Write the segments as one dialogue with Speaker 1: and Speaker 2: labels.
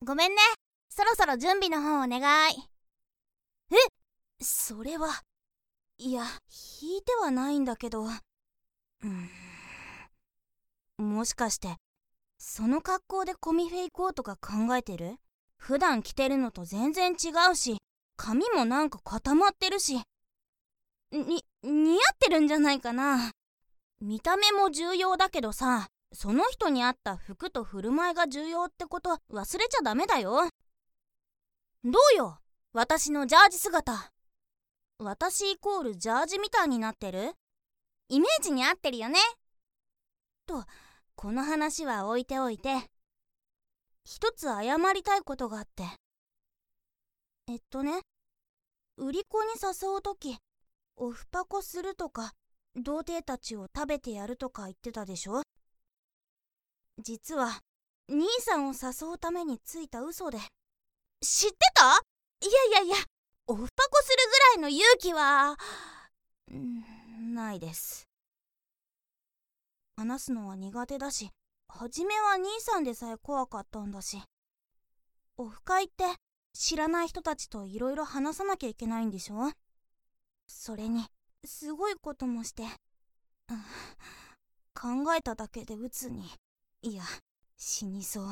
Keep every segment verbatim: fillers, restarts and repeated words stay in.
Speaker 1: ごめんね。そろそろ準備の方お願い。え、それは。いや、引いてはないんだけど。うーん。もしかして、その格好でコミフェ行こうとか考えてる？普段着てるのと全然違うし、髪もなんか固まってるし。に、似合ってるんじゃないかな。見た目も重要だけどさ、その人に合った服と振る舞いが重要ってこと忘れちゃダメだよ。どうよ、私のジャージ姿。私イコールジャージみたいになってる？イメージに合ってるよね。と、この話は置いておいて、一つ謝りたいことがあって。えっとね、売り子に誘うとき、オフパコするとか、童貞たちを食べてやるとか言ってたでしょ。実は兄さんを誘うためについた嘘で。知ってた？いやいやいや、オフパコするぐらいの勇気はんないです。話すのは苦手だし、初めは兄さんでさえ怖かったんだし。オフ会って知らない人たちといろいろ話さなきゃいけないんでしょ。それにすごいこともして、考えただけで鬱に、いや死にそう。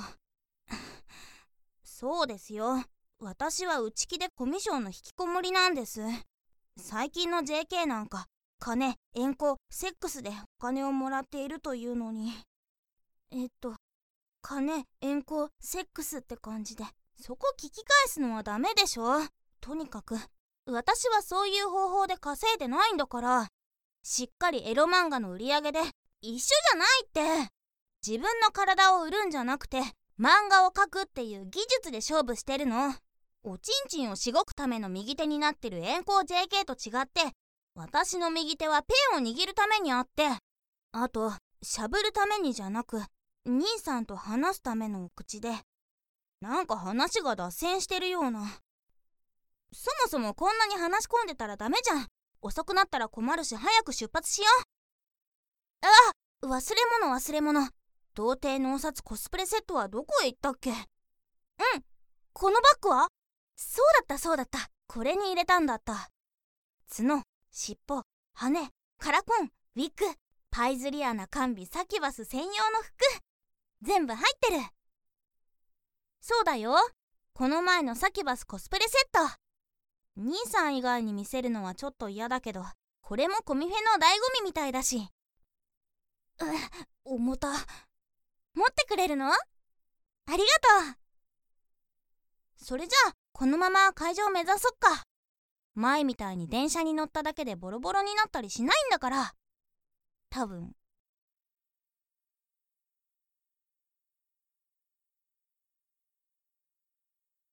Speaker 1: そうですよ、私は内気でコミュ障の引きこもりなんです。最近の ジェーケー なんか金、縁故、セックスでお金をもらっているというのに、えっと金、縁故、セックスって感じで、そこ聞き返すのはダメでしょ。とにかく私はそういう方法で稼いでないんだから。しっかりエロ漫画の売り上げで。一緒じゃないって。自分の体を売るんじゃなくて漫画を描くっていう技術で勝負してるの。おちんちんをしごくための右手になってる遠行 ジェーケー と違って、私の右手はペンを握るためにあって、あとしゃぶるためにじゃなく、兄さんと話すためのお口で。なんか話が脱線してるような。そもそもこんなに話し込んでたらダメじゃん。遅くなったら困るし、早く出発しよう。あ、忘れ物忘れ物。童貞のお札コスプレセットはどこへ行ったっけ？うん、このバッグは？そうだったそうだった、これに入れたんだった。角、尻尾、羽、カラコン、ウィッグ、パイズリアな完備サキュバス専用の服、全部入ってる。そうだよ、この前のサキュバスコスプレセット。兄さん以外に見せるのはちょっと嫌だけど、これもコミフェの醍醐味みたいだし。うっ、重た。持ってくれるの？ありがとう。それじゃあこのまま会場目指そっか。前みたいに電車に乗っただけでボロボロになったりしないんだから。多分